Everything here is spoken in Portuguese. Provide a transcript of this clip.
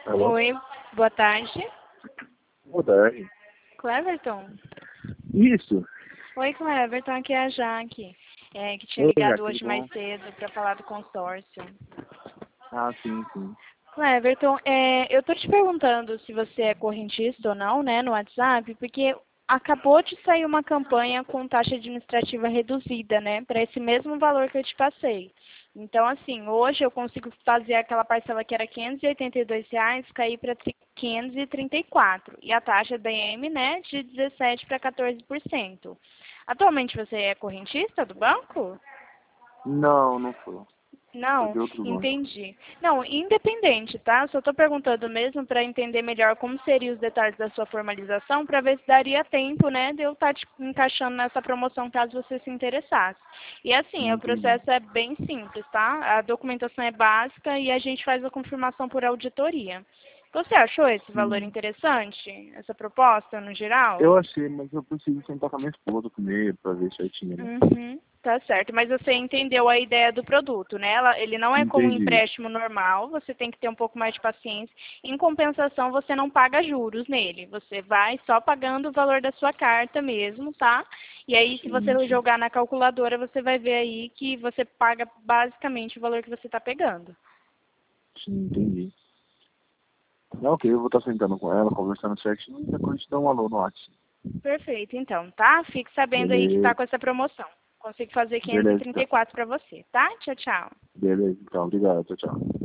Alô? Oi, boa tarde. Boa tarde. Cleverton? Isso. Oi, Cleverton, aqui é a Jaque, que tinha Oi, ligado Jack, tudo hoje mais bom? cedo para falar do consórcio. Ah, sim, sim. Cleverton, eu tô te perguntando se você é correntista ou não, né, no WhatsApp, porque acabou de sair uma campanha com taxa administrativa reduzida, né, para esse mesmo valor que eu te passei. Então, assim, hoje eu consigo fazer aquela parcela que era R$ 582, cair para 534. E a taxa BM, né, de 17 para 14%. Atualmente você é correntista do banco? Não, não sou. Sou Não, de outro banco. entendi. Não, independente, tá? Só estou perguntando mesmo para entender melhor como seriam os detalhes da sua formalização, para ver se daria tempo, né, de eu estar te encaixando nessa promoção caso você se interessasse. E assim, o Entendi. processo é bem simples, tá? A documentação é básica e a gente faz a confirmação por auditoria. Você achou esse valor Sim. interessante? Essa proposta, no geral? Eu achei, mas eu preciso sentar com a minha esposa primeiro pra ver certinho, né? Uhum, tá certo. Mas você entendeu a ideia do produto, né? Ele não é como um Entendi. empréstimo normal, você tem que ter um pouco mais de paciência. Em compensação, você não paga juros nele. Você vai só pagando o valor da sua carta mesmo, tá? E aí, se Sim, você sim. jogar na calculadora, você vai ver aí que você paga basicamente o valor que você está pegando. Sim, entendi. Não, ok, eu vou estar sentando com ela, conversando certinho e depois te dou um alô no WhatsApp. Perfeito, então, tá? Fique sabendo aí que está Beleza. com essa promoção. Consigo fazer Beleza, então. 534 para você, tá? Tchau, tchau. Beleza, então. Obrigado. Tchau, tchau.